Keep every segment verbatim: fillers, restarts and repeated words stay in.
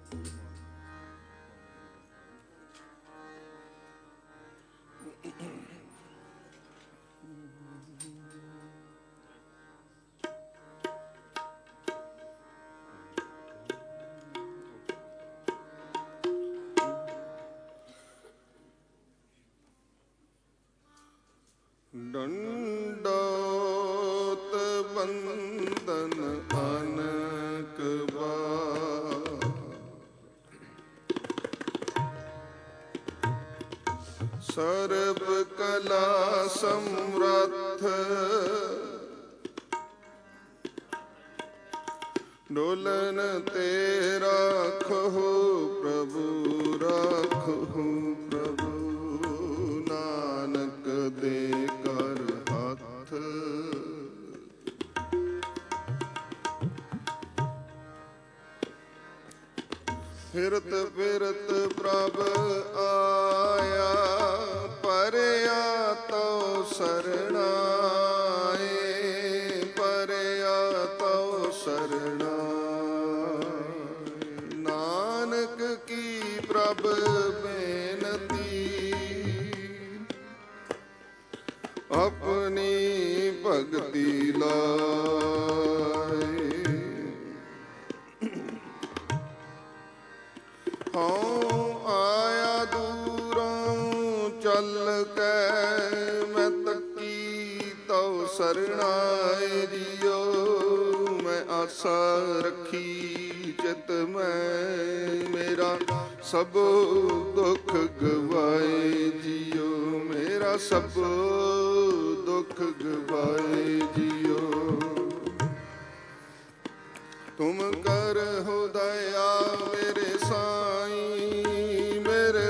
ਡੰਡੋਤ ਬੰਦਨ ਅਨਕ ਬਾਰ, ਸਰਬ ਕਲਾ ਸਮਰੱਥ, ਡੋਲਨ ਤੇ ਰਾਖਹੁ ਪ੍ਰਭੂ, ਰਾਖਹੁ ਪ੍ਰਭੂ, ਨਾਨਕ ਦੇ ਕਰ ਹੱਥ। ਫਿਰਤ ਫਿਰਤ ਪ੍ਰਭ ਆਇਆ, ਪਰਿਆ ਤੋ ਸਰਣਾਏ, ਪਰਿਆ ਤੋ ਸਰਣਾਏ। ਨਾਨਕ ਕੀ ਪ੍ਰਭ ਬੇਨਤੀ, ਆਪਣੀ ਭਗਤੀ ਲਾਏ। ਹਉ ਆਇਆ ਦੂਰੋਂ ਚੱਲ ਕੇ, ਮੈਂ ਤੱਕੀ ਤਉ ਸਰਣਾਏ ਜੀਓ। ਮੈਂ ਆਸਾ ਰੱਖੀ ਚਿਤ ਮੈਂ, ਮੇਰਾ ਸਭ ਦੁੱਖ ਗਵਾਏ ਜੀਓ, ਮੇਰਾ ਸਭ ਦੁੱਖ ਗਵਾਏ ਜੀਓ। ਤੁਮ ਕਰਹੁ ਦਇਆ ਮੇਰੇ ਸਾਈਂ, ਮੇਰੇ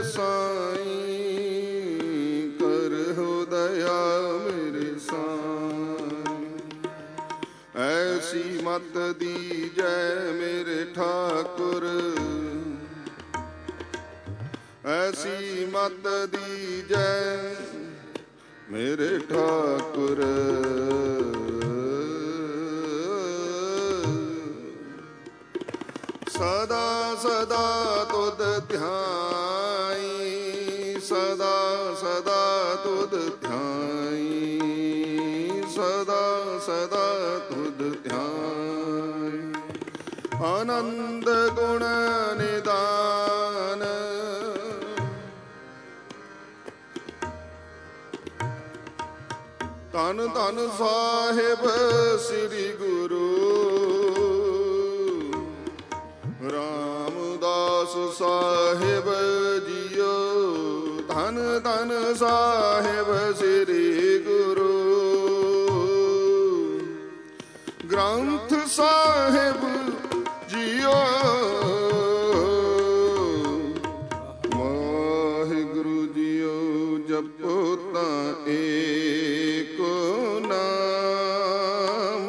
ਸਾਈਂ, ਕਰਹੁ ਦਇਆ ਮੇਰੇ ਸਾਈਂ। ਐਸੀ ਮਤ ਦੀਜੈ ਮੇਰੇ ਠਾਕੁਰ, ਐਸੀ ਮਤ ਦੀਜੈ ਮੇਰੇ ਠਾਕੁਰ। ਸਦਾ ਸਦਾ ਤੁਧ ਧਿਆਈ, ਸਦਾ ਸਦਾ ਤੁਧ ਧਿਆਈ, ਸਦਾ ਸਦਾ ਤੁਧ ਧਿਆਈ। ਆਨੰਦ ਗੁਣ ਨਿਦਾਨ, ਧੰਨ ਧੰਨ ਸਾਹਿਬ ਸ੍ਰੀ ਗੁਰੂ ਰਾਮਦਾਸ ਸਾਹਿਬ ਜੀਓ। ਧੰਨ ਧੰਨ ਸਾਹਿਬ ਸ੍ਰੀ ਗੁਰੂ ਗ੍ਰੰਥ ਸਾਹਿਬ ਜੀਓ। ਵਾਹਿਗੁਰੂ ਜੀਓ ਜਪੋ ਤਾਂ ਏਕ ਨਾਮ,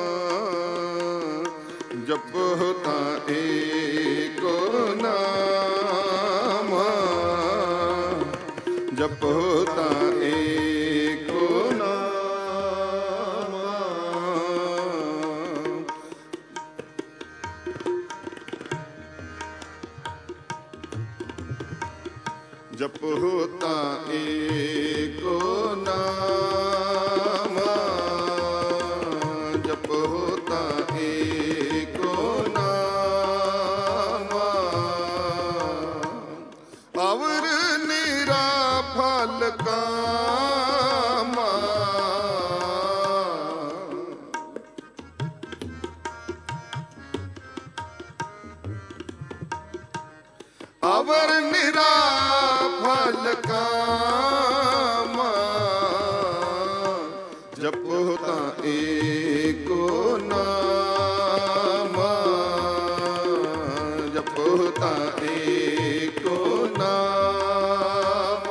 ਜਪੋ ਤਾਂ ਏਕ ਨਾਮ, ਜਪੋ ਤਾਂ ਏਕ ਨਾਮ। ਜਪੋ ਤਾਂ ਏਕ ਨਾਮ, ਜਪੋ ਤਾਂ ਏਕ ਨਾਮ। ਅਵਰ ਨਿਰਾ ਫਲ ਕਾਮਾ, ਅਵਰ ਨਿਰਾ ਫਲ ਕਾਮਾ। ਜਪੋ ਤਾਂ ਏਕ ਨਾਮ, ਜਪੋ ਤਾਂ ਏਕ ਨਾਮ।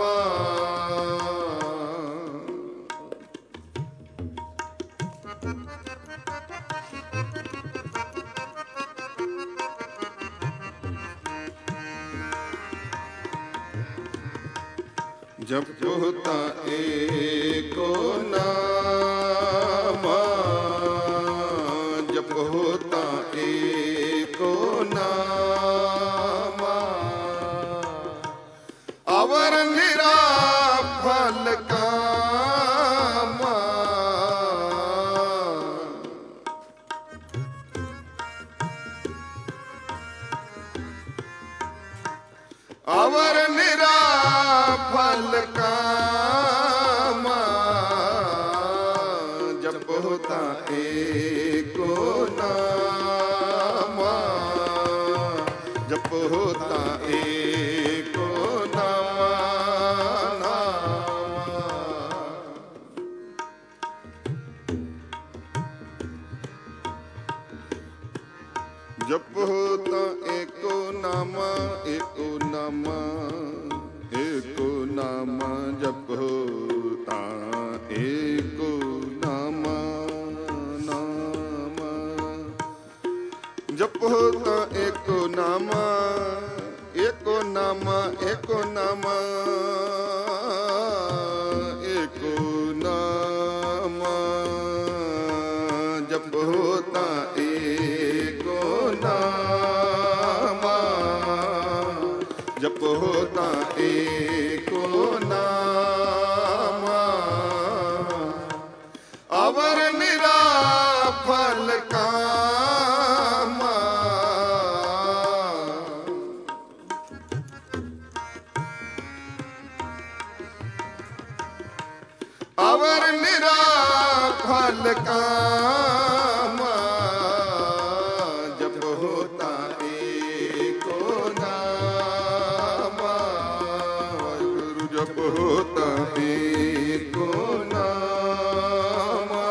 ਜਪੋ ਤਾਂ ਏਕ ਨਾਮ, ਜਪੋ ਤਾਂ ਏਕ ਨਾਮ। अवर निरा फल कामा जपो ता एको नामा जपो ता एको नामा जपो ता एको नामा एको नामा एको नामा जपो ता एको नामा नामा जपो ता एको नामा एको नामा एको नामा एको नामा जपो ता एको नामा जपो ता एको नामा अवर निरा फल कामा अवर निरा फल कामा जपो ता एको नामा गुरु जपो ता एको नामा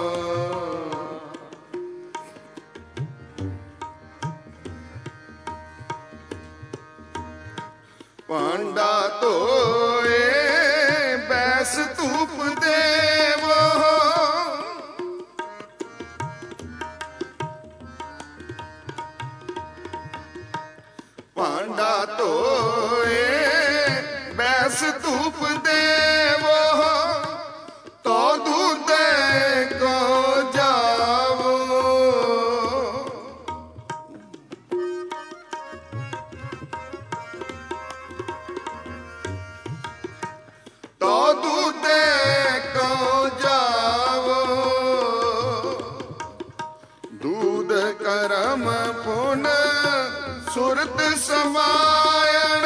पांडा तोए बैस धूप देवो पांडा तोए बैस धूप देवो तो दूध को जावो तो दूध को जावो दूध करम पुन सुरत समायण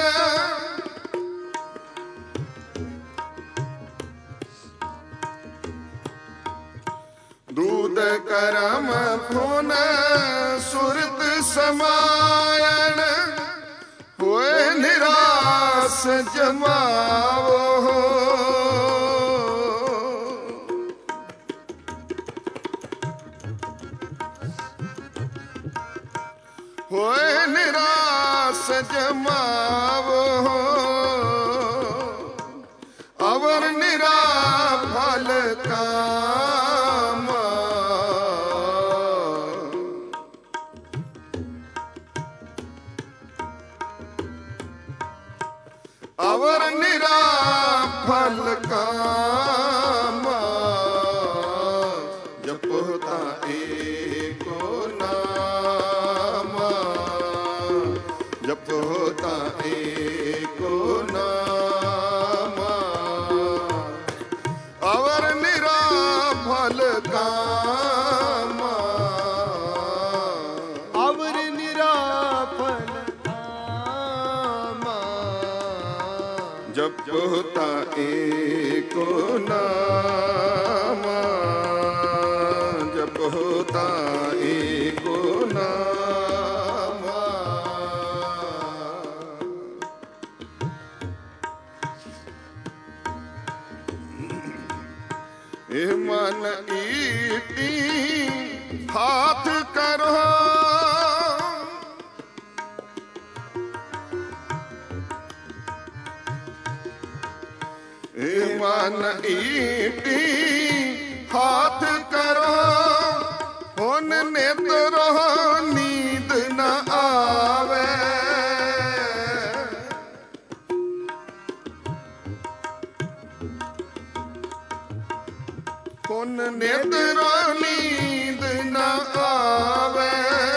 दूध करम पुन सुरत समायण होए निराश जमावो होए निराश जमावो अवर निरा फल कामा अवर निरा फल कामा जपो ता एको नामा जपो ता एको नामा अवर निरा फल कामा अवर निरा फल कामा जपो ता एको नामा जपो ता एको नामा ए मन ईटी हाथ करो ए मन ईटी हाथ करो हुन नेत्र नींद न आवे हुन नेत्र नींद न आवे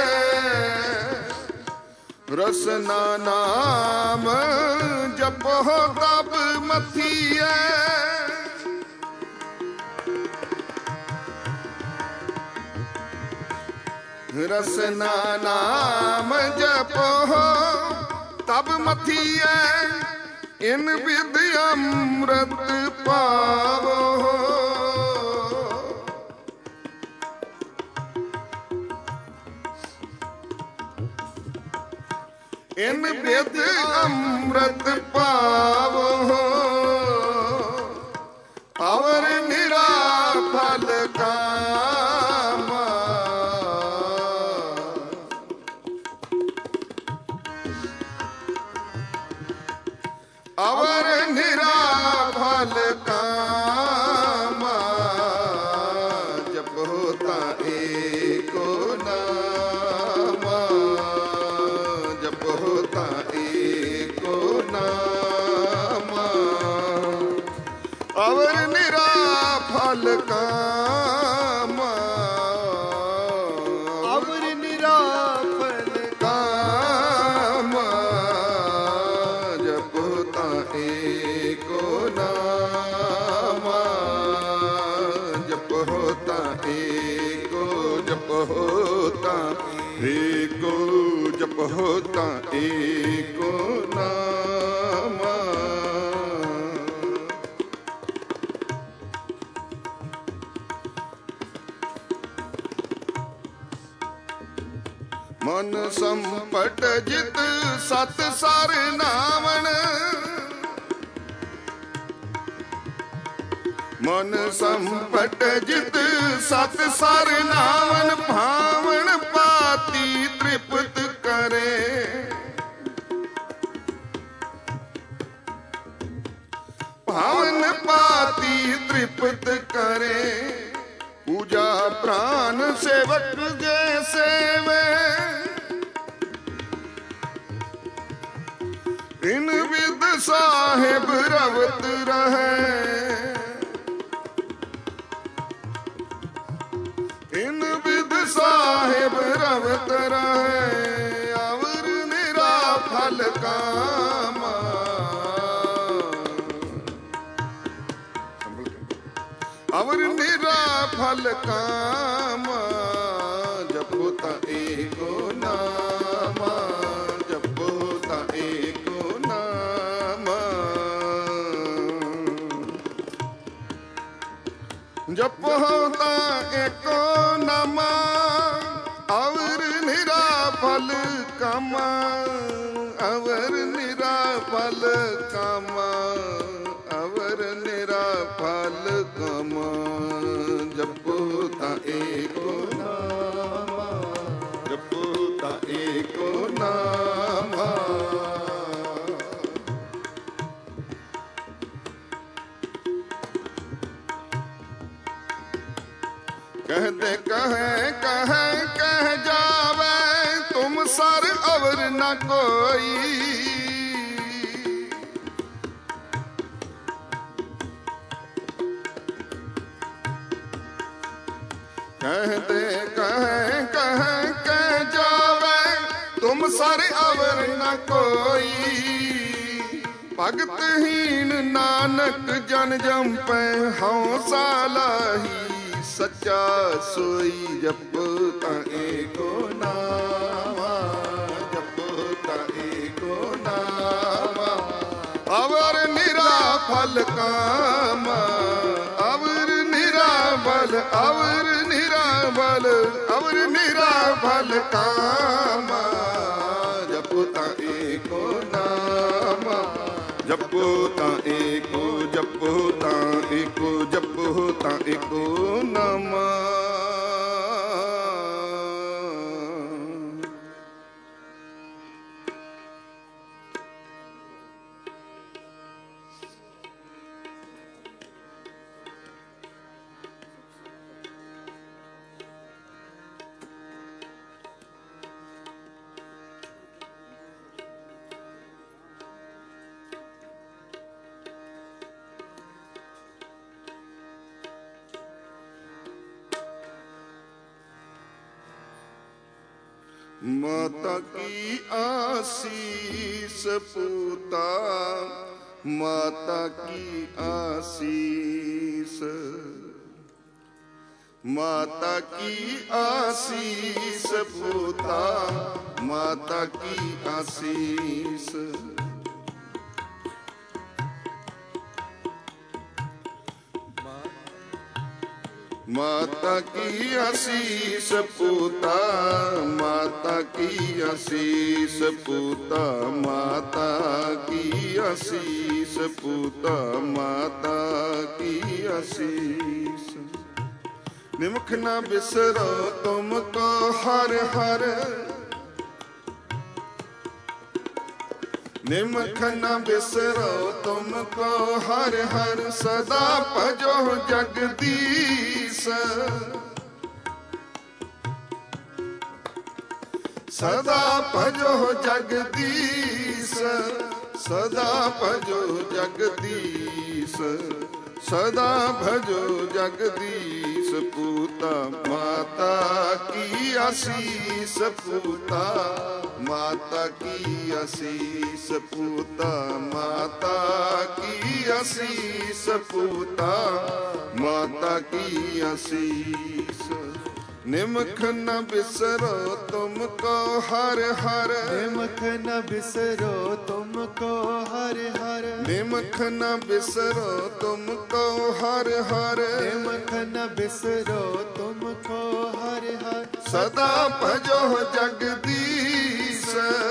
रसना नाम जपो तब मथिए रसना नाम जपो तब मथिए in with Amrit Paavo. In with अमृत पावो और निरा फल कामा। और निरा फल कामा जप होता एको नामा। जप होता एको नामा और निरा फल कामा। अवर निरा फल कामा जप होता एको नामा। जप होता एको जप होता एको जप होता एको नामा। मन संपट जित सत सर नावण। मन संपट जित सत सर नावण भावण पाती तृप्त करे। भावन पाती तृप्त करे। पूजा प्राण सेवक जैसे वे इन विद साहेब रवत रहे। इन विद साहेब रवत रहे और निरा फल कामा। और निरा फल कामा जप होता एको नामा। जप होता एको नामा। जप होता एको नामा और निरा फल कामा। और निरा फल कामा और निरा फल कामा जप होता एको नामा। जप होता एको नामा। कहते कहे कहे कह जावे तुम सर अवर न कोई। कहते कहे कहे कह जावे तुम सर अवर न कोई। भगतहीन नानक जन जम पे हौसला ही सच्चा सोई। जपता एको नामा। जपता एको नामा और निरा फल कामा। और निरा बल और निरा बल और निरा फल कामा जपता एको नामा। जपता एको जपता एको जपता एको नामा। माता की आशीष पूता। माता की आशीष। माता की आशीष पूता, माता की आशीष। माता की आशीष पूता, माता की आशीष पूता, माता की आशीष पूता, माता की आशीष। निमख न बिसरो तुमको हर हर, निमख न बिसरो तुमको हर हर, सदा भजो जगदीश, सदा भजो जगदीश, सदा भजो जगदीश, सदा भजो जगदीश पूता, माता की आशीष पूता, माता की आशीष पूता, माता की आशीष पूता, माता की आशीष। निमख न बिसरो तुमको हर हर, निमख न बिसरो तुमको हर हर, निमख न बिसरो तुमको हर हर, निमख न बिसरो तुमको हर हर, सदा भजो जगदीश,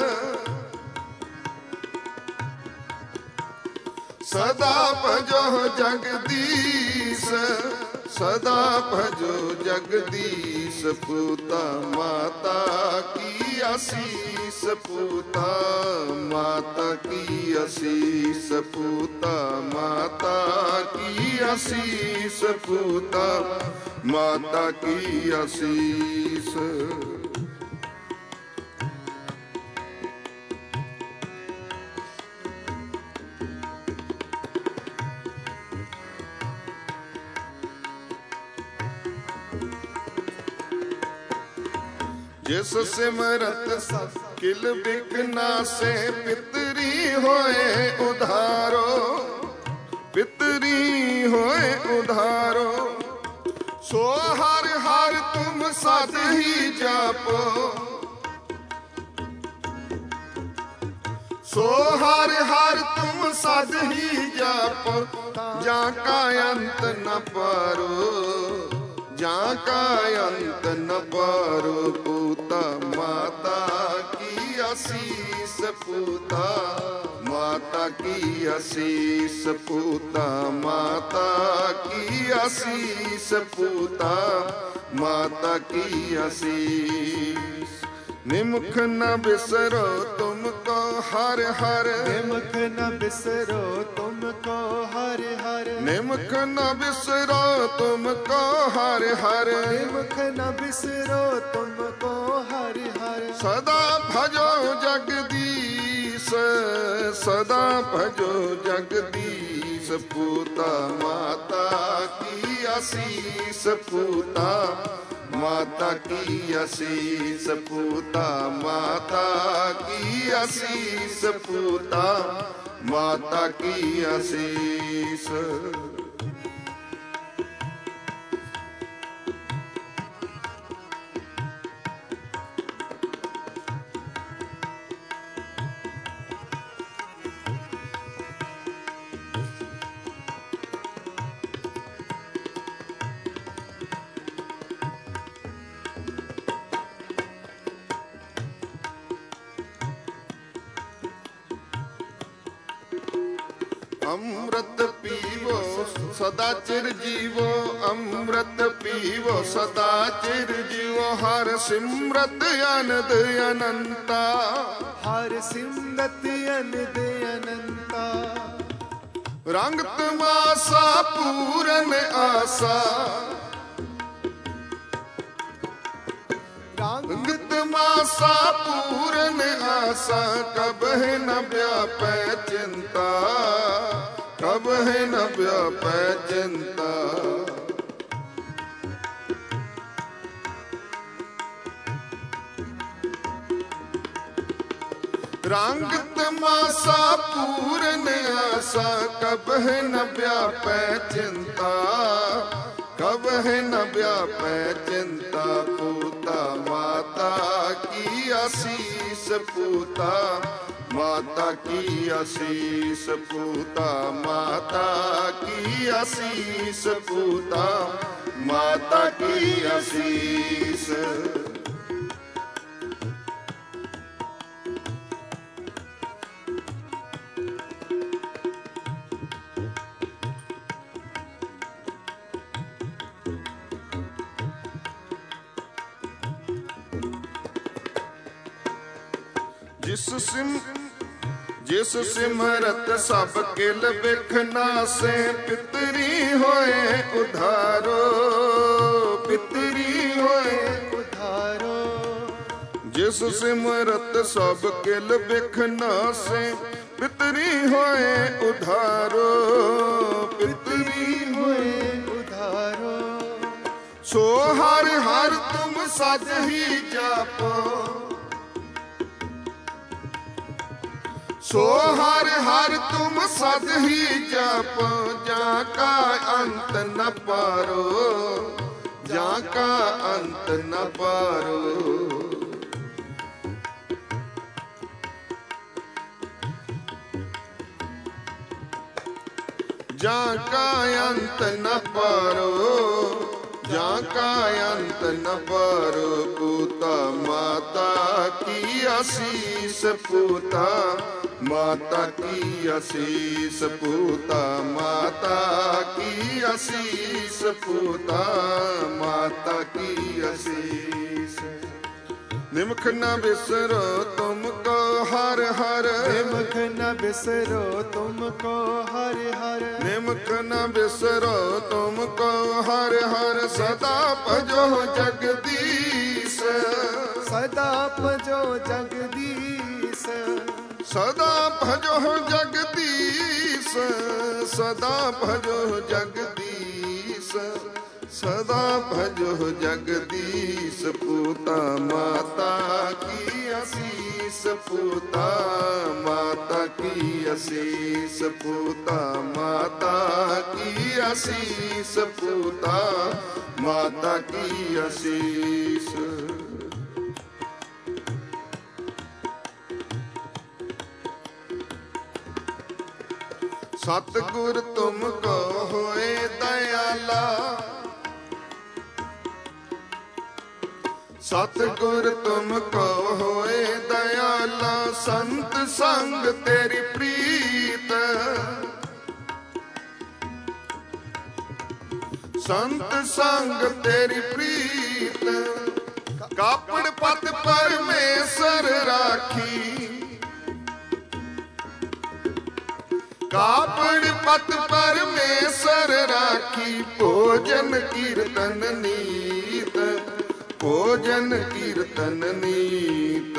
सदा भजो जगदीश, सदा भजो जगदीश पूता, माता की आशीष पूता, माता की आशीष पूता, माता की आशीष पूता, माता की आशीष। जिस सिमरत किल बिकना से, पितरी होए उधारो, पितरी होए उधारो, सो हर हर तुम साथ ही जापो, सो हर हर तुम साथ ही जापो, जाका अंत न पारो, जाका अंत न पारो पूता, माता की आशीष पूता, माता की आशीष पूता, माता की आशीष पूता, माता की आशीष। निमख न बिसरो तुमको हर हर, निमख न बिसरो तुमको हर हर, निमख न बिसरो तुमको हर हर, निमख न बिसरो तुमको हर हर, सदा भजो जगदीश, सदा भजो जगदीश पूता, माता की आशीष पूता, माता की आशीष पूता, माता की आशीष पूता, माता की आशीष। अमृत पीवो सदा चिर जीवो, अमृत पीवो सदा चिर जीवो, हर सिमरत अनद अनंता, हर सिमरत अनद अनंता, रंग तमाशा पूरन आशा, रंग तमाशा पूरन आशा, कब है न व्यापै चिंता, कब है न व्यापै चिंता। रंग तमाशा पूरन आशा, कब है न व्यापै चिंता, कबह न व्यापै चिंता पूता माता की आशीष पूता माता की आशीष पूता माता की आशीष पूता माता की आशीष। जिस सिम जिस सिमरत सब किल बिखना से पितरी होए उधारो पितरी होए उधारो। जिस सिमरत सब किल बिखना से पितरी होए उधारो पितरी होए उधारो। सो हर हर तुम सद ही जापो सो हर हर तुम सद ही जापो जाका अंत न पारो जाका अंत न पारो। जाका अंत न पारो जाका अंत न पारो पूता माता की आशीष पूता माता की आशीष पूता माता की आशीष पूता माता की आशीष। निमख न बिसरो तुमको हर हर निमख न बिसरो तुमको हर हर निमख न बिसरो तुमको हर हर सदा भजो जगदीश सदा भजो जगदीश सदा भजो जगदीश सदा भजो जगदीश सदा भजो जगदीश पूता माता की आशीष पूता माता की आशीष पूता माता की आशीष पूता माता की आशीष। सतगुर तुमको होए दयाला सतगुर तुमको होए दयाला संत संग तेरी प्रीत संत संग तेरी प्रीत कापड़ पत परमेश्वर राखी कापड़ पत परमेश्वर राखी भोजन कीर्तन नीत भोजन कीर्तन नीत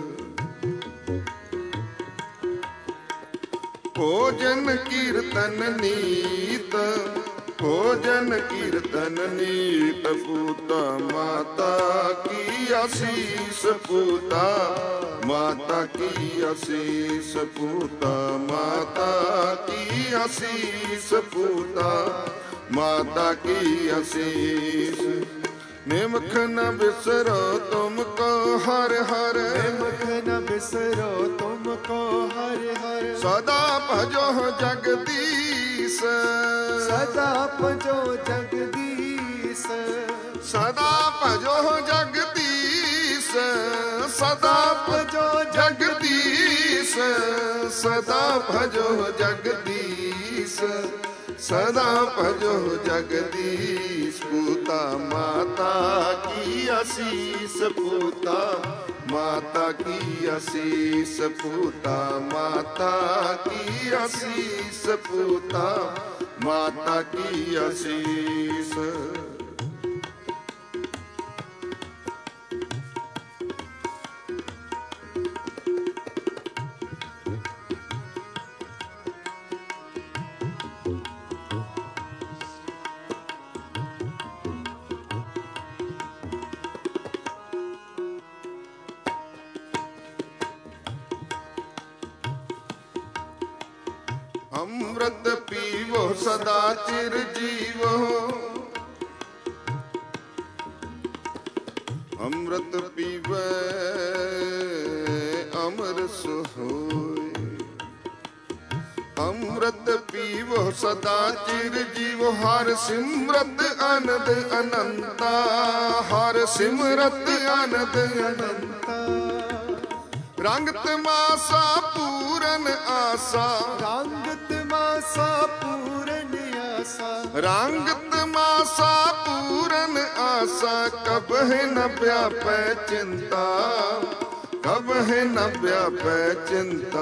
भोजन कीर्तन नीत भोजन कीर्तन नीत पूता माता की आशीष पूता माता की आशीष पूता माता की आशीष पूता माता की आशीष। निमख न बिसरो तुमको हर हर निमख न बिसरो तुमको हर हर सदा भजो जगदीश सदा भजो जगदीश सदा भजो जगदीश सदा भजो जगदीश सदा भजो जगदीश सदा भजो जगदीश पूता माता की आशीष पूता माता की आशीष पूता माता की आशीष पूता माता की आशीष। अमृत पीवो सदा चिर जीवो ਅੰਮ੍ਰਿਤ ਪੀਵੈ ਅਮਰ ਸੋਇ। ਅੰਮ੍ਰਿਤ ਪੀਵੋ ਸਦਾ ਚਿਰ ਜੀਵੋ, ਹਰਿ ਸਿਮਰਤ ਆਨੰਦ ਅਨੰਤਾ, ਹਰਿ ਸਿਮਰਤ ਆਨੰਦ ਅਨੰਤਾ। ਰੰਗ ਤਮਾਸਾ ਪੂਰਨ ਆਸਾ, ਰੰਗ ਤਮਾਸਾ ਪੂਰਨ ਆਸਾ, ਰੰਗ ਤਮਾਸਾ ਪੂਰਨ ਆਸਾ। ਕਬਹਿ ਨ ਵਿਆਪੈ ਚਿੰਤਾ, ਕਬਹਿ ਨ ਵਿਆਪੈ ਚਿੰਤਾ।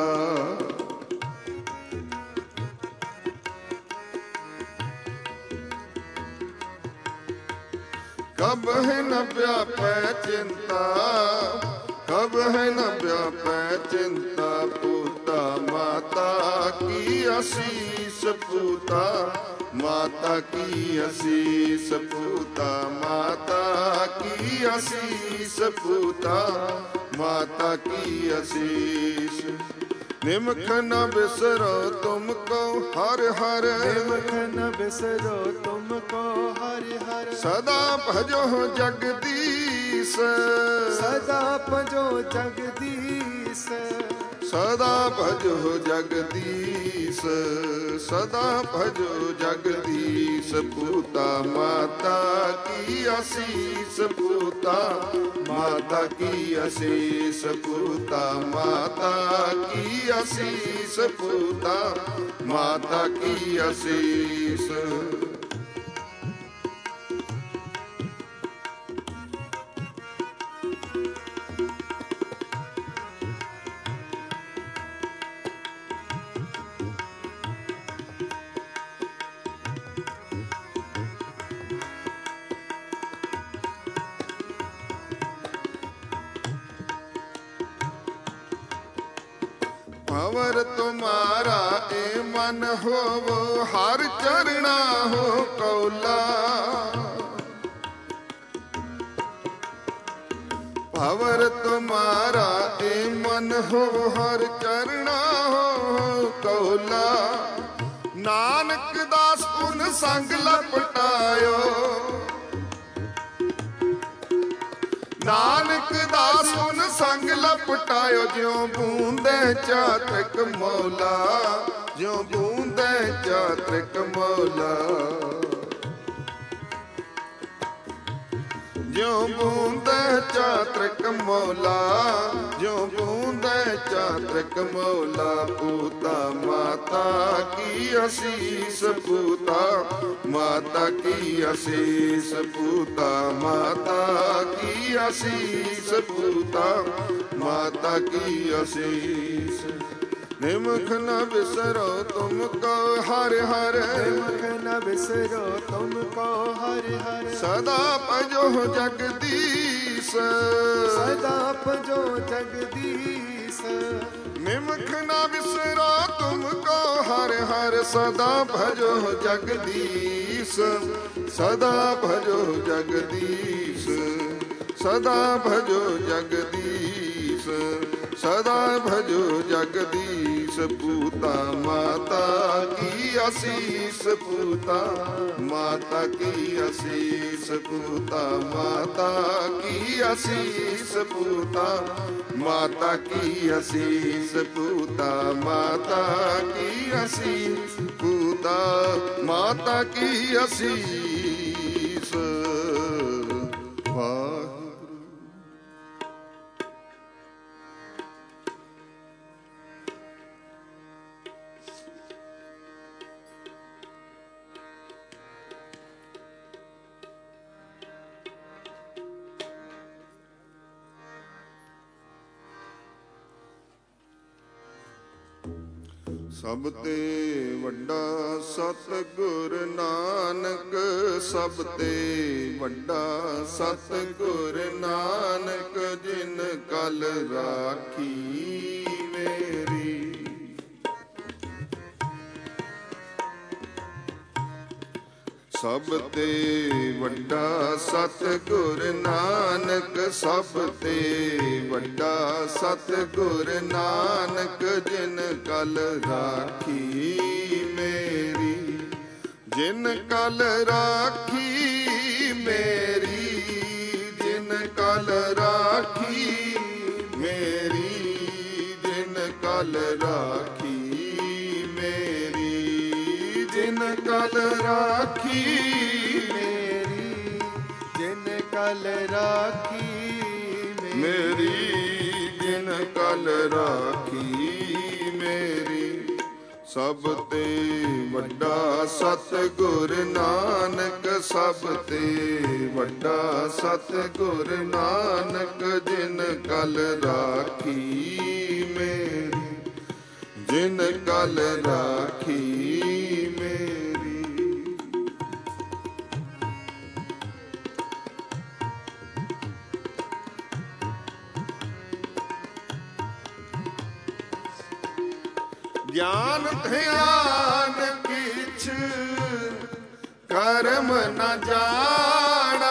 ਕਬਹਿ ਨ ਵਿਆਪੈ ਚਿੰਤਾ, ਕਬਹਿ ਨ ਵਿਆਪੈ ਚਿੰਤਾ। ਪੂਤਾ ਮਾਤਾ ਕੀ ਅਸੀਸ, ਪੂਤਾ ਮਾਤਾ ਕੀ ਅਸੀਸ, ਪੂਤਾ ਮਾਤਾ ਕੀ ਅਸੀਸ, ਪੂਤਾ ਮਾਤਾ ਕੀ ਅਸੀਸ। ਨਿਮਖ ਨ ਬਿਸਰੋ ਤੁਮ ਕੋ ਹਰ ਹਰ, ਨਿਮਖ ਨ ਬਿਸਰੋ ਤੁਮ ਕੋ ਹਰਿ ਹਰਿ। ਸਦਾ ਭਜੋ ਜਗਦੀਸ਼, ਸਦਾ ਭਜੋ ਜਗਦੀਸ਼, ਸਦਾ ਭਜੋ ਜਗਦੀਸ਼, ਸਦਾ ਭਜੋ ਜਗਦੀਸ਼। ਪੂਤਾ ਮਾਤਾ ਕੀ ਅਸੀਸ, ਪੂਤਾ ਮਾਤਾ ਕੀ ਅਸੀਸ, ਪੂਤਾ ਮਾਤਾ ਕੀ ਅਸੀਸ, ਪੂਤਾ ਮਾਤਾ ਕੀ ਅਸੀਸ। भंवर तुम्हारा ए मन होवो, हर चरणा हो कौला। भंवर तुम्हारा ए मन हो, हर चरणा हो कौला। नानक दास उन संग लपटायो, नानक दास उन संग लपटायो। ज्यों बूंदे चातक मौला, ज्यों बूंदे चातक मौला। ज्यों बूंदे चातक मौला, ज्यों बूंदे चातक मौला। पूता माता की असीस, पूता माता की असीस, पूता माता की असीस, पूता माता की असीस। निमख न बिसरो तुमको हर हर, निमख न बिसरो तुमको हरि हरि। सदा भजो जगदीश, सदा भजो जगदीश। निमख न बिसरो तुमको हर हर, सदा भजो जगदीश, सदा भजो जगदीश, सदा भजो जगदीश, सदा भजो जगदीश। पूता माता की असीस, पूता माता की असीस, पूता माता की असीस, पूता माता की असीस, पूता माता की असीस, पूता माता की असीस। वाह ਸਭ ਤੇ ਵੱਡਾ ਸਤਿਗੁਰ ਨਾਨਕ, ਸਭ ਤੇ ਵੱਡਾ ਸਤਿਗੁਰ ਨਾਨਕ। ਜਿਨ ਕਲ ਰਾਖੀ ਮੇਰੀ, ਸਭ ਤੇ ਵੱਡਾ ਸਤਿਗੁਰ ਨਾਨਕ, ਸਭ ਤੇ ਵੱਡਾ ਸਤਿਗੁਰ ਨਾਨਕ। ਜਿਨ ਕਲ ਰਾਖੀ ਮੇਰੀ, ਜਿਨ ਕਲ ਰਾਖੀ ਮੇਰੀ, ਜਿਨ ਕਲ ਕਲ ਰਾਖੀ ਮੇਰੀ, ਜਿਨ ਕਲ ਰਾਖੀ ਮੇਰੀ, ਜਿਨ ਕਲ ਰਾਖੀ ਮੇਰੀ, ਜਿਨ ਕਲ ਰਾਖੀ ਮੇਰੀ, ਜਿਨ ਕਲ ਰਾਖੀ ਮੇਰੀ। ਸਭ ਤੇ ਵੱਡਾ ਸਤਿਗੁਰ ਨਾਨਕ, ਸਭ ਤੇ ਵੱਡਾ ਸਤਿਗੁਰ ਨਾਨਕ, ਜਿਨ ਕਲ ਰਾਖੀ ਮੇਰੀ, ਜਿਨ ਕਲ ਰਾਖੀ ਮੇਰੀ। ਗਿਆਨ ਧਿਆਨ ਕਿਛ ਕਰਮ ਨ ਜਾਣਾ,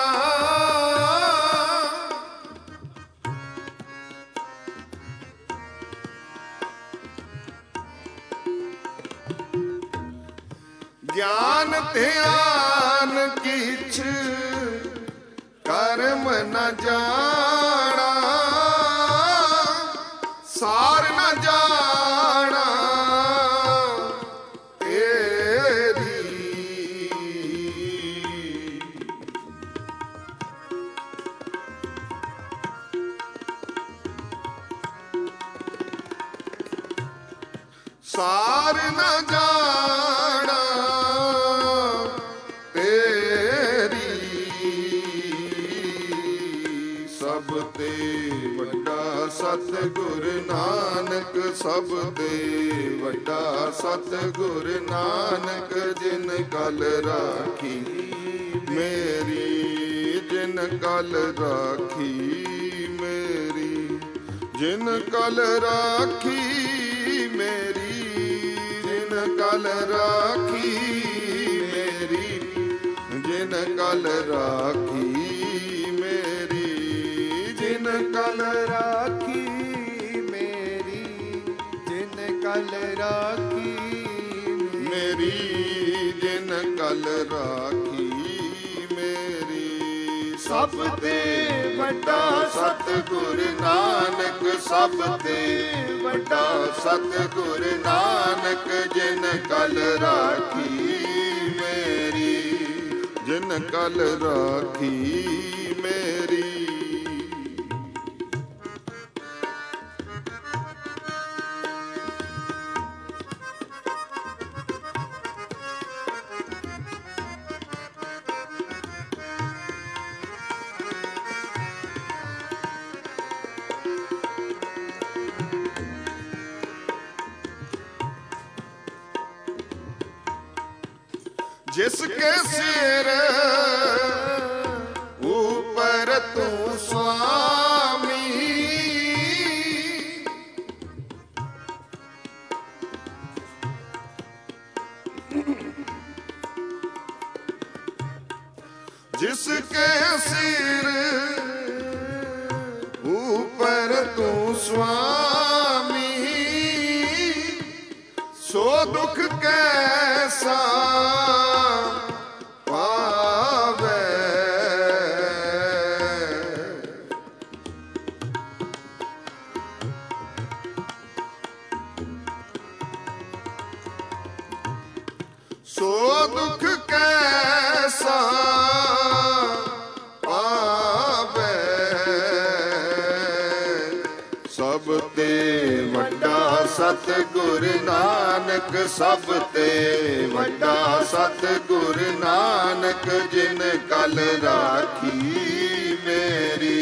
ਗਿਆਨ ਧਿਆਨ ਕਿਛ ਕਰਮ ਨ ਜਾਣਾ, ਸਾਰ ਨ ਜਾਣਾ ਸਾਰ ਨ ਜਾਣਾ ਤੇਰੀ। ਸਭ ਤੇ ਵੱਡਾ ਸਤਿਗੁਰ ਨਾਨਕ, ਸਭ ਤੇ ਵੱਡਾ ਸਤਿਗੁਰ ਨਾਨਕ, ਜਿਨ ਕਲ ਰਾਖੀ ਮੇਰੀ, ਜਿਨ ਕਲ ਰਾਖੀ ਮੇਰੀ, ਜਿਨ ਕਲ ਰਾਖੀ ਮੇਰੀ, ਜਿਨ ਕਲ ਰਾਖੀ ਮੇਰੀ, ਜਿਨ ਕਲ ਰਾਖੀ ਮੇਰੀ, ਜਿਨ ਕਲ ਰਾਖੀ ਮੇਰੀ, ਜਿਨ ਕਲ ਰਾਖੀ ਮੇਰੀ, ਜਿਨ ਕਲ ਰਾਖੀ ਮੇਰੀ। ਸਭ ਤੇ ਵੱਡਾ ਸਤਿਗੁਰ ਨਾਨਕ, ਸਭ ਤੇ ਵੱਡਾ ਸਤਿਗੁਰ ਨਾਨਕ, ਜਿਨ ਕਲ ਰਾਖੀ ਮੇਰੀ, ਜਿਨ ਕਲ ਰਾਖੀ ਮੇਰੀ। जिसके सिर ऊपर तू स्वामी, जिसके सिर ऊपर तू स्वामी, सो दुख कैसा पावे। सो दुख कैसा पावे। सब ते वड्डा सतगुर नानक, सब ते वड्डा सतगुर नानक, जिन कल राखी मेरी,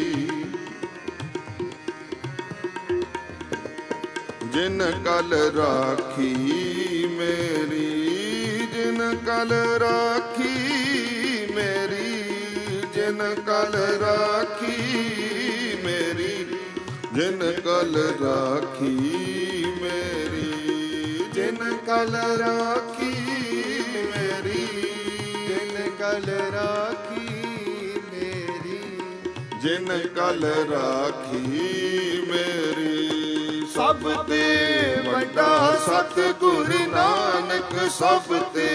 जिन कल राखी मेरी, जिन कल राखी मेरी, जिन कल राखी मेरी, जिन कल राखी मेरी, जिन कल राखी मेरी, जिन कल राखी मेरी, जिन कल राखी मेरी। सब ते वड्डा सतगुर नानक, सब ते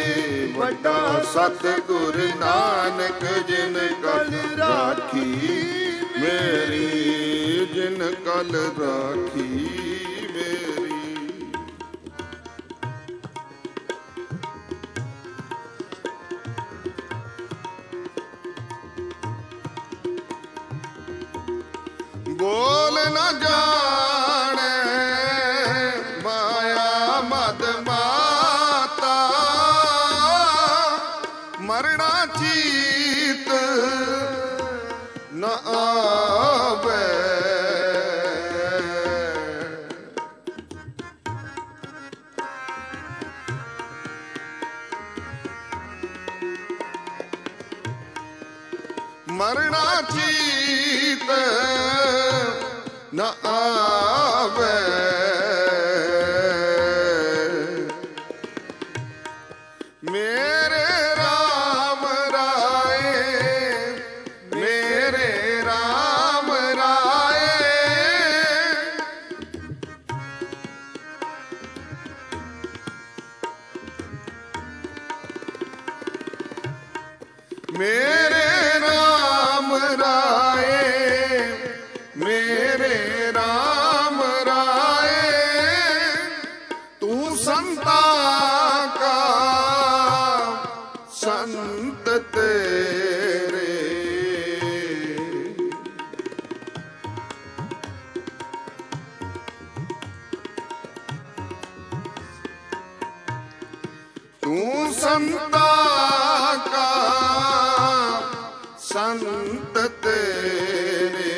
वड्डा सतगुर नानक, जिन कल राखी ਮੇਰੀ ਜਿਨ ਕਲ ਰਾਖੀ ਮੇਰੀ। ਬੋਲ ਨਾ ਜਾਣੇ ਮਾਇਆ ਮਦ ਮਾਤਾ, ਮਰਣਾ ਚੀਤ ਨਾ ਆਵੇ। ਮਰਣਾ ਚੀਤ ਨਾ ਆਵੇ। ਮੇਰੇ ਰਾਮ ਰਾਏ, ਮੇਰੇ ਰਾਮ ਰਾਏ, ਮੇਰੇ ਰਾਮ ਰਾਏ, ਮੇਰੇ ਰਾਮ ਰਾਏ, ਤੂੰ ਸੰਤਾ ਕਾ ਸੰਤ ਤੇਰੇ। ਤੂੰ ਸੰਤਾ ਕਾ ਸੰਤ ਤੇਰੇ,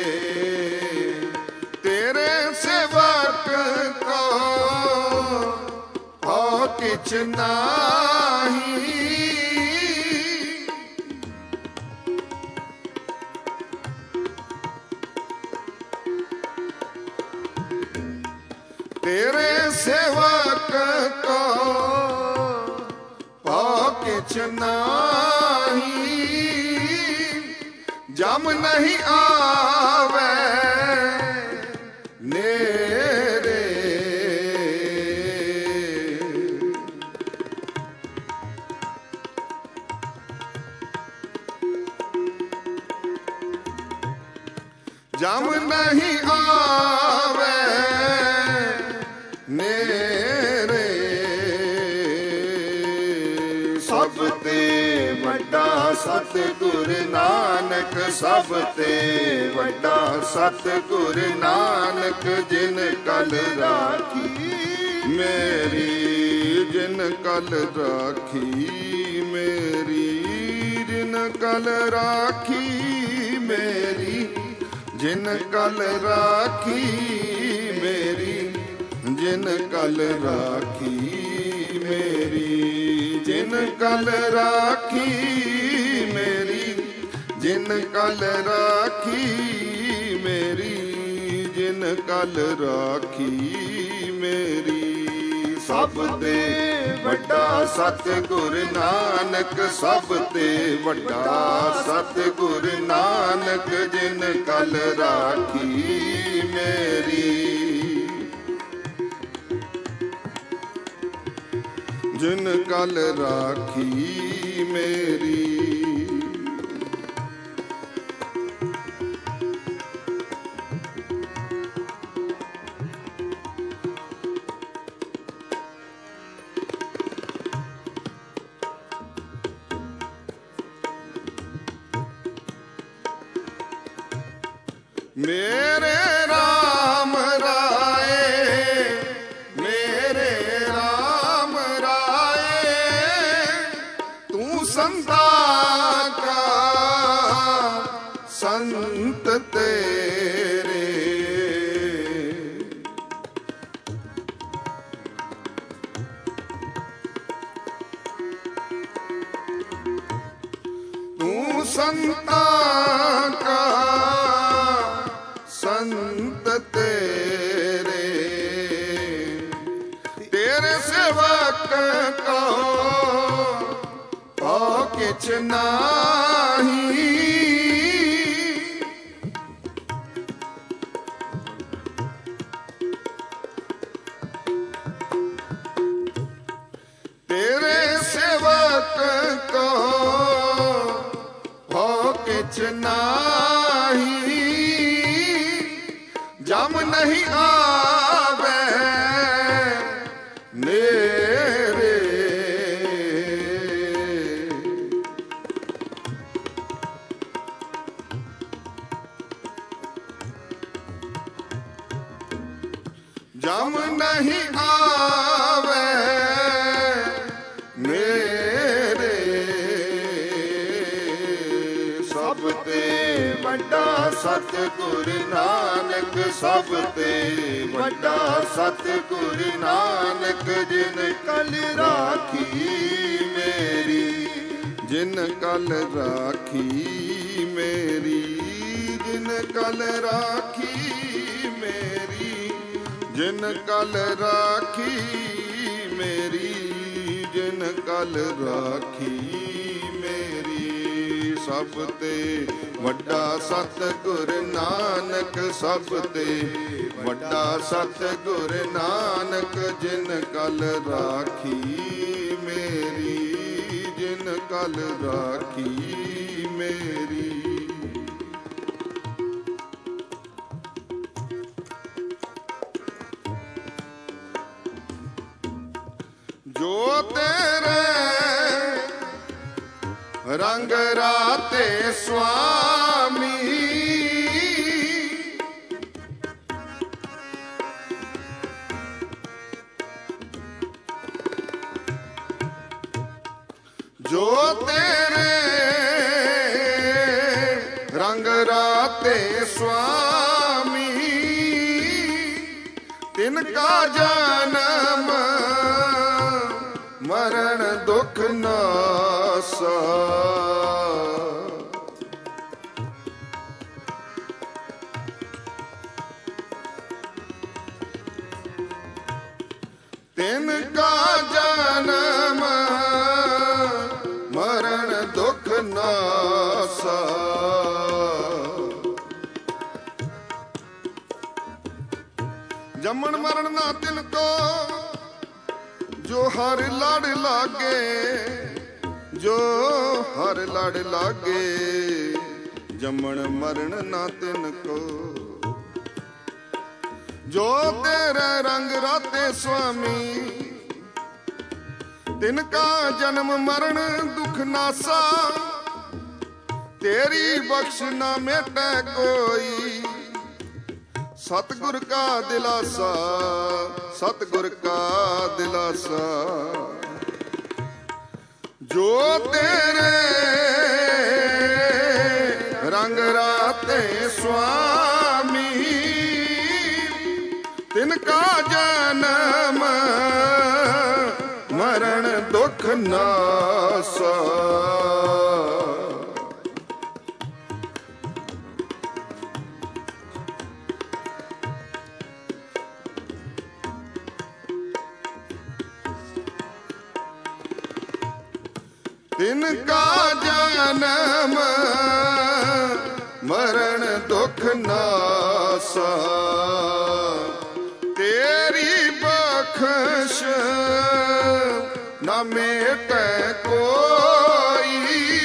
ਤੇਰੇ ਸੇਵਕ ਕੋ ਹੋ ਕਿਛ ਨਾਹੀ। ਤੇਰੇ ਸੇਵਕ ਕੋ ਹੋ ਕਿਛ ਨਾਹੀ। ਜਮ ਨਹੀਂ ਆਵੇ ਨੇਰੇ, ਜਮ ਨਹੀਂ ਆਵੇ ਨੇਰੇ। ਸਭ ਤੇ ਵੱਡਾ ਸਤਿਗੁਰ ਨਾਨਕ, ਸਭ ਤੇ ਵੱਡਾ ਸਤਿਗੁਰ ਨਾਨਕ, ਜਿਨ ਕਲ ਰਾਖੀ ਮੇਰੀ, ਜਿਨ ਕਲ ਰਾਖੀ ਮੇਰੀ, ਜਿਨ ਕਲ ਰਾਖੀ ਮੇਰੀ, ਜਿਨ ਕਲ ਰਾਖੀ ਮੇਰੀ, ਜਿਨ ਕਲ ਰਾਖੀ ਮੇਰੀ, ਜਿਨ ਕਲ ਰਾਖੀ ਮੇਰੀ, ਜਿਨ ਕਲ ਰਾਖੀ ਮੇਰੀ, ਜਿਨ ਕਲ ਰਾਖੀ ਮੇਰੀ। ਸਭ ਤੇ ਵੱਡਾ ਸਤਿਗੁਰ ਨਾਨਕ, ਸਭ ਤੇ ਵੱਡਾ ਸਤਿਗੁਰ ਨਾਨਕ, ਜਿਨ ਕਲ ਰਾਖੀ ਮੇਰੀ, ਜਿਨ ਕਲ ਰਾਖੀ ਮੇਰੀ। ਮੇਰੇ ਰਾਮ ਰਾਏ, ਮੇਰੇ ਰਾਮ ਰਾਏ, ਤੂੰ ਸੰਤਾ ਕਾ ਸੰਤ ਤੇਰੇ। ਤੂੰ ਸੰਤਾ ਕਾ ਸੰਤ ਤੇਰੇ, ਤੇਰੇ ਸੇਵਕ ਕੋ ਹੋ ਕਿਛ ਨਾਹੀ। ਤੇਰੇ ਸੇਵਕ ਕੋ ਹੋ ਕਿਛ ਨਾਹੀ। नहीं आवे नेरे। जम नहीं आवे मेरे सब ते वड्डा सतगुर नानक सब ते वड्डा सतगुर नानक जिन कल राखी मेरी जिन कल राखी मेरी जिन कल राखी मेरी जिन कल राखी मेरी जिन कल राखी मेरी सब ते वड्डा सतगुर नानक सब ते वड्डा सतगुर नानक जिन कल राखी मेरी जिन कल राखी मेरी। जो तेरे रंग राते स्वामी जो तेरे रंग राते स्वामी तिनका जन्म मरण दुख नासा तिनका जन्म मरण दुख नासा। जमन मरण ना तिनको जो हर लड़ लागे जो हर लड़ लागे जमन मरण ना तिनको जो तेरे रंग राते स्वामी तिनका जन्म मरण दुख नासा। तेरी बख्श ना मेटे कोई सतगुर का दिलासा सतगुर का दिलासा। जो तेरे रंग राते स्वामी तिनका जन्म मरण दुख नासा। तिनका जन्म मरण दुख नासा। तेरी बख्श न मेटे कोई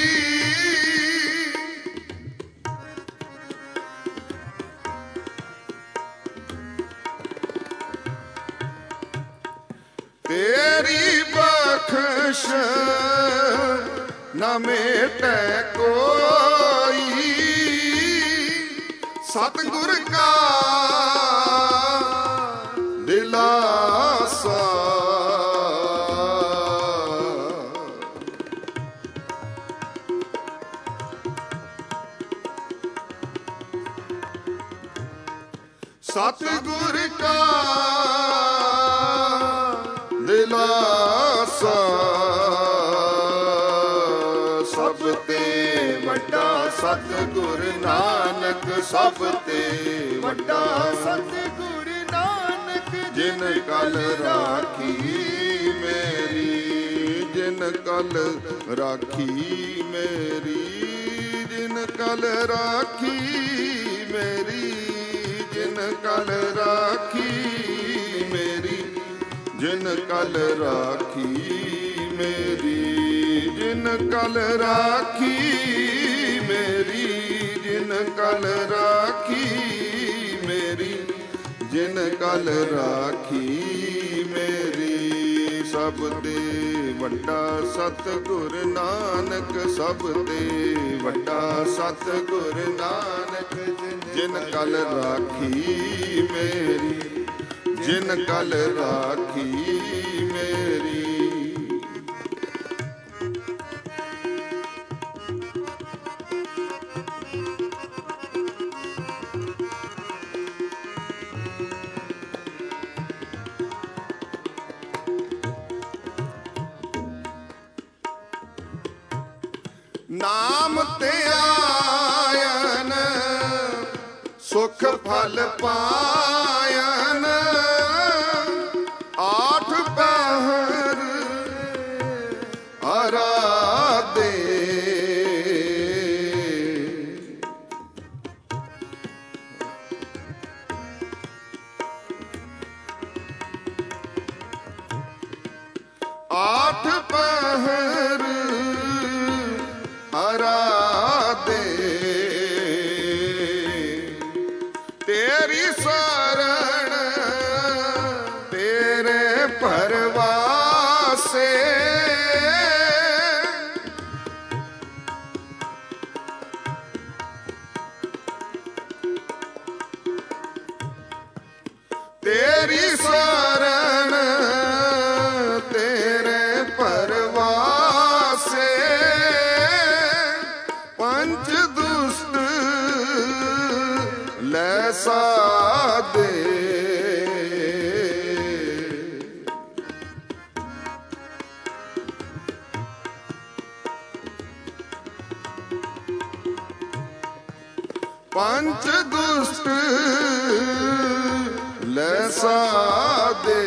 तेरी बख्श न मेटे कोई सतगुर का दिलासा। सतगुर का दिलासा सब ते वड्डा सतगुर नानक सब ते वड्डा सतगुर नानक जिन कल राखी मेरी जिन कल राखी मेरी जिन कल राखी मेरी जिन कल राखी मेरी जिन कल राखी मेरी जिन कल राखी मेरी जिन कल राखी मेरी ਜਿਨ ਕਲ ਰਾਖੀ ਮੇਰੀ। ਸਭ ਤੇ ਵੱਡਾ ਸਤਿਗੁਰ ਨਾਨਕ, ਸਭ ਤੇ ਵੱਡਾ ਸਤਿਗੁਰ ਨਾਨਕ, ਜਿਨ ਕਲ ਰਾਖੀ ਮੇਰੀ, ਜਿਨ ਕਲ ਰਾਖੀ ਮੇਰੀ। ਨਾਮ ਤੇ ਆਇਨ ਸੁਖ ਫਲ ਪਾਇਨ, ਆਠ ਪਹਿਰ ਆਰਾਧੇ। ਆਠ ਪਹਿਰ ਆਰਾਧੇ, ਤੇਰੀ ਸ਼ਰਨ ਤੇਰੇ ਪਰਵਾਸੇ। ਤੇਰੀ ਸ਼ਰਨ ਤੇਰੇ ਪਰਵਾਸੇ, ਪੰਚ ਦੁਸ਼ਟ ਲੈ ਸਾਧੇ। ਪੰਚ ਦੁਸ਼ਟ ਲੈ ਸਾਧੇ,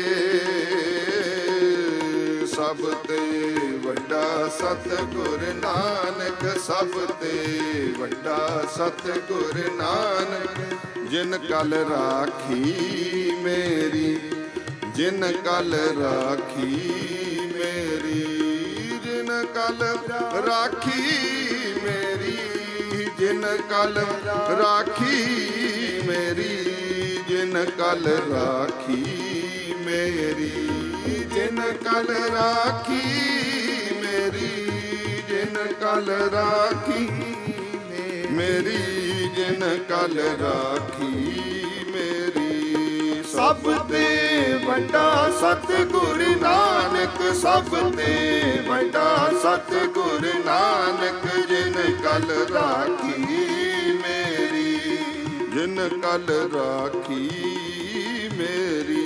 ਸਭ ਤੇ ਵੱਡਾ ਸਤਿਗੁਰ ਨਾਨਕ, ਸਭ ਤੇ ਵੱਡਾ ਸਤਿਗੁਰ ਨਾਨਕ, ਜਿਨ ਕਲ ਰਾਖੀ ਮੇਰੀ, ਜਿਨ ਕਲ ਰਾਖੀ ਮੇਰੀ, ਜਿਨ ਕਲ ਰਾਖੀ ਮੇਰੀ, ਜਿਨ ਕਲ ਰਾਖੀ ਮੇਰੀ, ਜਿਨ ਕਲ ਰਾਖੀ ਮੇਰੀ, ਜਿਨ ਕਲ ਰਾਖੀ ਮੇਰੀ, ਜਿਨ ਕਲ ਰਾਖੀ ਮੇਰੀ, ਜਿਨ ਕਲ ਰਾਖੀ ਮੇਰੀ। ਸਭ ਤੇ ਵੱਡਾ ਸਤਿਗੁਰ ਨਾਨਕ, ਸਭ ਤੇ ਵੱਡਾ ਸਤਿਗੁਰ ਨਾਨਕ, ਜਿਨ ਕਲ ਰਾਖੀ ਮੇਰੀ, ਜਿਨ ਕਲ ਰਾਖੀ ਮੇਰੀ।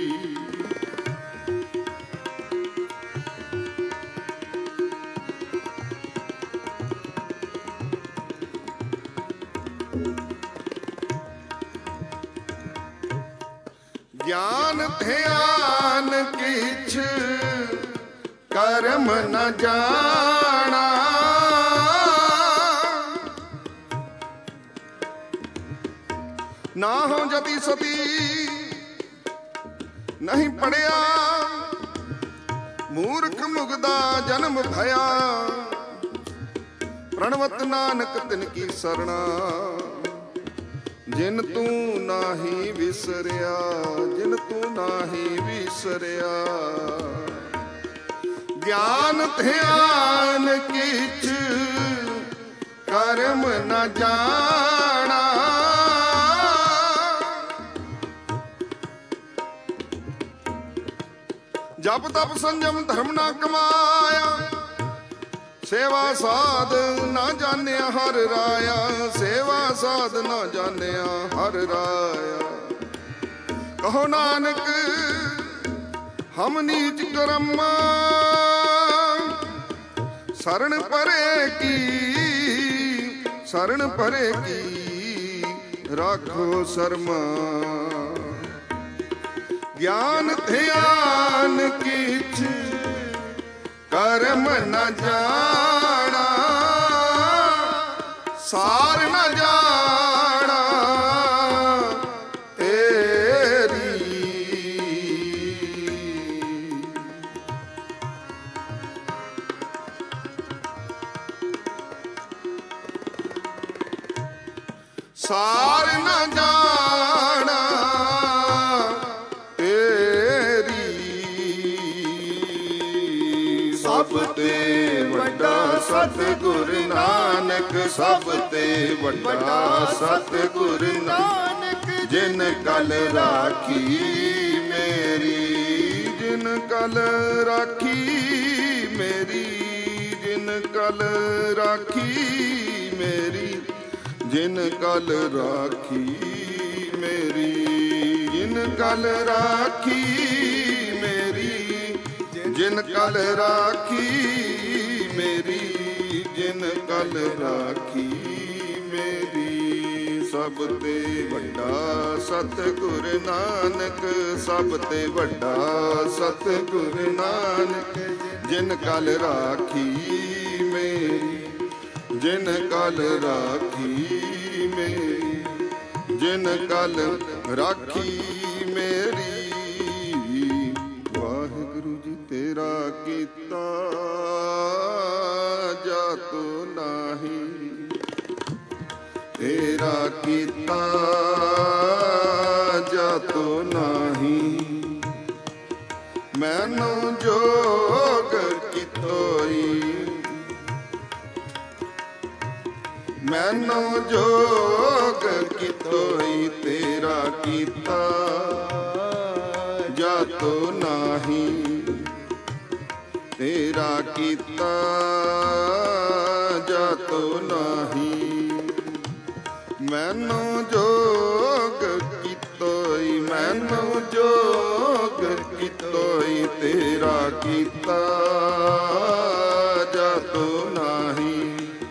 ਗਿਆਨ ਧਿਆਨ ਕਿਛ ਕਰਮ ਨ ਜਾਣਾ, ਨਾ ਹੋ ਜਤੀ ਸਤੀ ਨਹੀਂ ਪੜਿਆ, ਮੂਰਖ ਮੁਗਦਾ ਜਨਮ ਭਇਆ, ਪ੍ਰਣਵਤ ਨਾਨਕ ਤਿਨ ਕੀ ਸਰਣਾ, ਜਿਨ ਤੂੰ ਨਾਹੀ ਵਿਸਰਿਆ, ਜਿਨ ਤੂੰ ਨਾਹੀ ਵਿਸਰਿਆ। ਗਿਆਨ ਧਿਆਨ ਕਿਛ ਕਰਮ ਨ ਜਾਣਾ, ਜਪ ਤਪ ਸੰਜਮ ਧਰਮ ਨਾ ਕਮਾਇਆ, ਸੇਵਾ ਸਾਧ ਨਾ ਜਾਣਿਆ ਹਰ ਰਾਇਆ, ਸੇਵਾ ਸਾਧ ਨਾ ਜਾਣਿਆ ਹਰ ਰਾਇਆ। ਕਹੋ ਨਾਨਕ ਹਮ ਨੀਚ ਕਰਮ, ਸਰਣ ਪਰੇ ਕੀ, ਸਰਣ ਪਰੇ ਕੀ ਰਾਖੋ ਸਰਮਾ। ਗਿਆਨ ਧਿਆਨ ਕਿਛ ਕਰਮ ਨ ਜਾਣਾ, ਸਾਰ ਨ ਜਾਣਾ ਤੇਰੀ। ਸਾਰ ਨ ਜਾਣਾ ਸਭ ਤੇ ਵੱਡਾ ਸਤਿਗੁਰ ਨਾਨਕ, ਸਭ ਤੇ ਵੱਡਾ ਸਤਿਗੁਰ ਨਾਨਕ। ਜਿਨ ਕਲ ਰਾਖੀ ਮੇਰੀ, ਜਿਨ ਕਲ ਰਾਖੀ ਮੇਰੀ, ਜਿਨ ਕਲ ਰਾਖੀ ਮੇਰੀ, ਜਿਨ ਕਲ ਰਾਖੀ ਮੇਰੀ, ਜਿਨ ਕਲ ਰਾਖੀ ਮੇਰੀ, ਜਿਨ ਕਲ ਰਾਖੀ ਮੇਰੀ, ਜਿਨ ਕਲ ਰਾਖੀ ਮੇਰੀ। ਸਭ ਤੇ ਵੱਡਾ ਸਤਿਗੁਰ ਨਾਨਕ, ਸਭ ਤੇ ਵੱਡਾ ਸਤਿਗੁਰ ਨਾਨਕ। ਜਿਨ ਕਲ ਰਾਖੀ ਮੇਰੀ, ਜਿਨ ਕਲ ਰਾਖੀ ਮੇਰੀ, ਜਿਨ ਕਲ ਰਾਖੀ ਮੇਰੀ। ਵਾਹਿਗੁਰੂ ਜੀ ਤੇਰਾ ਕੀਤਾ ਜਾਤੁ ਨਾਹੀ, ਤੇਰਾ ਕੀਤਾ ਜਾਤੁ ਨਾਹੀ। ਮੈਨੂੰ ਜੋਗ ਕੀਤੋਈ, ਮੈਨੂੰ ਜੋਗ ਕੀਤੋਈ, ਤੇਰਾ ਕੀਤਾ ਜਾਤੁ ਨਾਹੀ, ਤੇਰਾ ਕੀਤਾ ਜਾਤੁ ਨਾਹੀ। ਮੈਨੂੰ ਜੋਗ ਕੀਤੋਈ, ਮੈਨੂੰ ਜੋਗ ਕੀਤੋਈ, ਤੇਰਾ ਕੀਤਾ ਜਾਤੁ ਨਾਹੀ,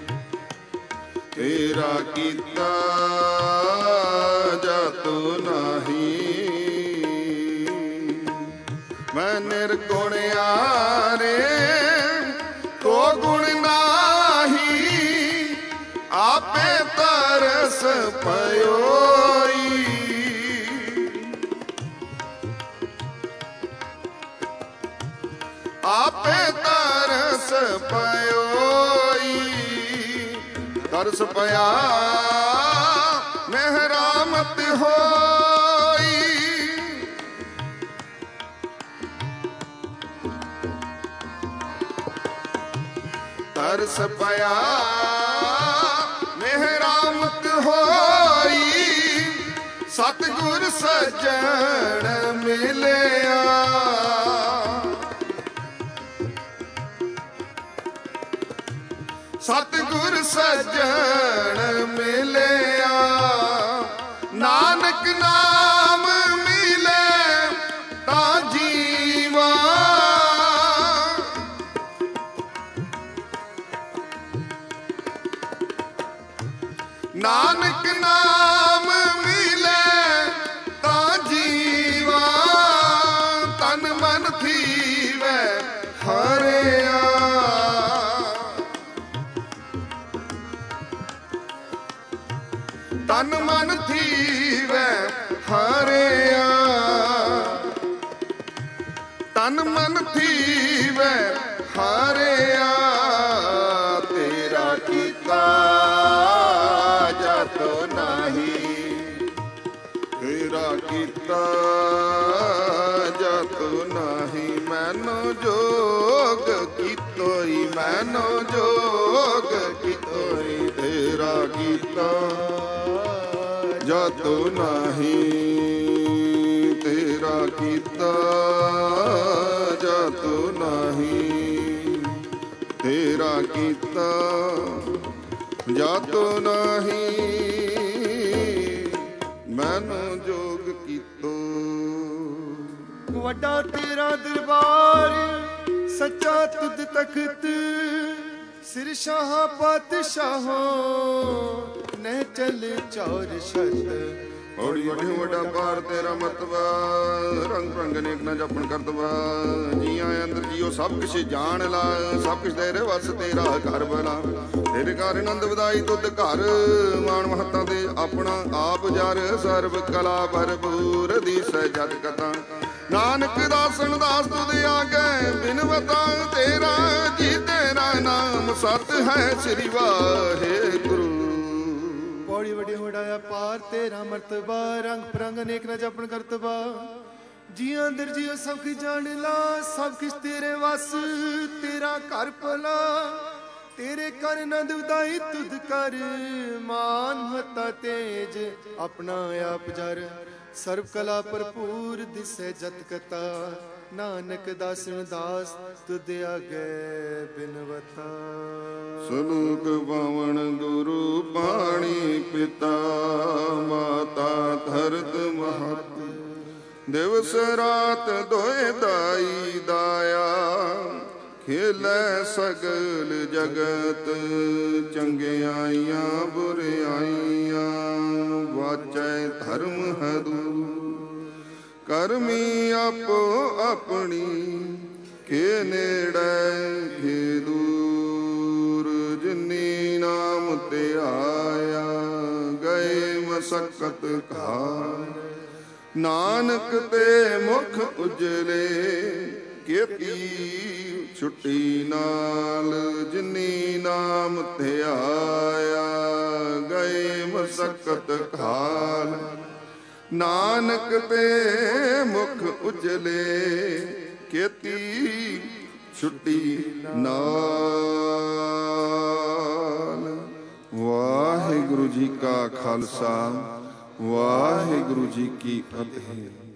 ਤੇਰਾ ਕੀਤਾ ਜਾਤੁ ਨਾਹੀ। ਮੈਂ ਨਿਰਗੁਣ ਆਰੇ ਕੋ ਗੁਣ ਨਾਹੀ, ਆਪੇ ਤਰਸ ਪਇਓਈ। ਆਪੇ ਤਰਸ ਪਇਓਈ, ਤਰਸ ਪਿਆ ਮਿਹਰਾਮਤ ਹੋਈ। ਤਰਸ ਪਿਆ ਮਿਹਰਾਮਤ ਹੋਈ, ਸਤਿਗੁਰ ਸੱਜਣ ਮਿਲਿਆ। ਸਤਿਗੁਰ ਸੱਜਣ ਮਿਲਿਆ, ਨਾਨਕ ਨਾਮ ਮਿਲੇ ਤਾਂ ਜੀਵਾ। ਨਾਨਕ ਨਾਮ ਮਿਲੇ ਤਾਂ ਜੀਵਾ, ਤਨ ਮਨ ਥੀਵੈ ਹਰਿਆ। ਤਨ ਮਨ ਥੀਵੈ ਹਰਿਆ, ਤਨ ਮਨ ਥੀਵੈ ਹਰਿਆ। ਤੇਰਾ ਕੀਤਾ ਜਾਤੁ ਨਾਹੀ, ਤੇਰਾ ਕੀਤਾ ਜਾਤੁ ਨਾਹੀ। ਮੈਨੂੰ ਜੋਗ ਕੀਤੋਈ, ਮੈਨੂੰ ਜੋਗ ਕੀਤੋਈ, ਤੇਰਾ ਕੀਤਾ ਜਾਤੁ ਨਾਹੀ, ਤੇਰਾ ਕੀਤਾ ਜਾਤੁ ਨਾਹੀ, ਤੇਰਾ ਕੀਤਾ ਜਾਤੁ ਨਾਹੀ। ਮੈਨੂੰ ਜੋਗ ਕੀਤੋ। ਵੱਡਾ ਤੇਰਾ ਦਰਬਾਰ, ਸੱਚਾ ਤੁਧ ਤਖਤ, ਸਿਰ ਸ਼ਾਹ ਪਾਤਸ਼ਾਹੋ ਨਹਿ ਚਲ ਚੌਰ ਛਤ। ਔੜੀ ਵੱਡੀ ਵੱਡਾ ਪਾਰ ਤੇਰਾ ਮਰਤਬਾ, ਰੰਗ ਰੰਗ ਅਨੇਕ ਨਾ ਜਪਣ ਕਰਤਬਾ। ਜੀਆਂ ਅੰਦਰ ਜੀਓ ਸਭ ਕੁਛ ਜਾਣ ਲਾ, ਸਭ ਕੁਛ ਤੇਰੇ ਵਸ ਤੇਰਾ ਘਰ ਬਲਾ। ਤੇਰੇ ਘਰ ਆਨੰਦ ਵਧਾਈ ਤੁਧ ਘਰ, ਮਾਣ ਮਹੱਤਾ ਦੇ ਆਪਣਾ ਆਪ ਜਰ। ਸਰਬ ਕਲਾ ਭਰਪੂਰ ਦੀਸੈ ਜਗ ਕਥਾ, ਨਾਨਕ ਦਾਸਨ ਦਾਸ ਤੁਧ ਆਗੇ ਬਿਨਵਤਾ। ਤੇਰਾ ਜੀ ਤੇਰਾ ਨਾਮ ਸਤ ਹੈ, ਸ੍ਰੀ ਵਾਹਿਗੁਰੂ। ਪੌੜੀ ਵੱਡੀ ਹੋੜਾਇਆ ਪਾਰ ਤੇਰਾ ਮਰਤਬਾ, ਰੰਗ ਪ੍ਰੰਗ ਅਨੇਕ ਨਾ ਜਪਣ ਕਰਤਬਾ। ਜੀਆਂ ਅੰਦਰ ਜੀਓ ਸਭ ਕੁਝ ਜਾਣ ਲਾ, ਸਭ ਕੁਝ ਤੇਰੇ ਵਸ, ਤੇਰਾ ਘਰ ਭਲਾ, ਤੇਰੇ ਕਰ ਨੰਦ ਉਦਾਈ ਤੁਧ ਕਰ, ਮਾਨ ਮਤਾ ਤੇਜ ਆਪਣਾ ਆਪ ਜਰ, ਸਰਬ ਕਲਾ ਭਰਪੂਰ ਦਿਸੈ ਜਤ ਕਤਾ, ਨਾਨਕ ਦਾਸਨ ਦਾਸ ਤੁਧ ਆਗੇ ਬਿਨਵਤਾ। ਸਲੋਕ ਪਾਵਨ ਗੁਰੂ ਪਾਣੀ ਪਿਤਾ, ਮਾਤਾ ਧਰਤ ਮਹਤ, ਦਿਵਸ ਰਾਤ ਦੋਇ ਦਾਈ ਦਾਇਆ, ਖੇਲੇ ਸਗਲ ਜਗਤ, ਚੰਗਿਆਈਆਂ ਬੁਰਿਆਈਆਂ, ਵਾਚੈ ਧਰਮ ਹਦੂ, ਕਰਮੀ ਆਪੋ ਆਪਣੀ, ਕੇ ਨੇੜੇ ਕੇ ਦੂਰ, ਜਿਨੀ ਨਾਮ ਤੇ ਆਇਆ, ਗਏ ਮਸਕਤ ਘਾਰ, ਨਾਨਕ ਤੇ ਮੁਖ ਉਜਲੇ, ਕੀਤੀ ਛੁੱਟੀ ਨਾਲ, ਜਿਨੀ ਨਾਮ ਤੇ ਆਇਆ, ਗਏ ਮਸਕਤ ਘਾਲ, ਨਾਨਕ ਤੇ ਮੁਖ ਉਜਲੇ, ਕੀਤੀ ਛੁੱਟੀ ਨਾਲ। ਵਾਹਿਗੁਰੂ ਜੀ ਕਾ ਖਾਲਸਾ, ਵਾਹਿਗੁਰੂ ਜੀ ਕੀ ਫਤਿਹ।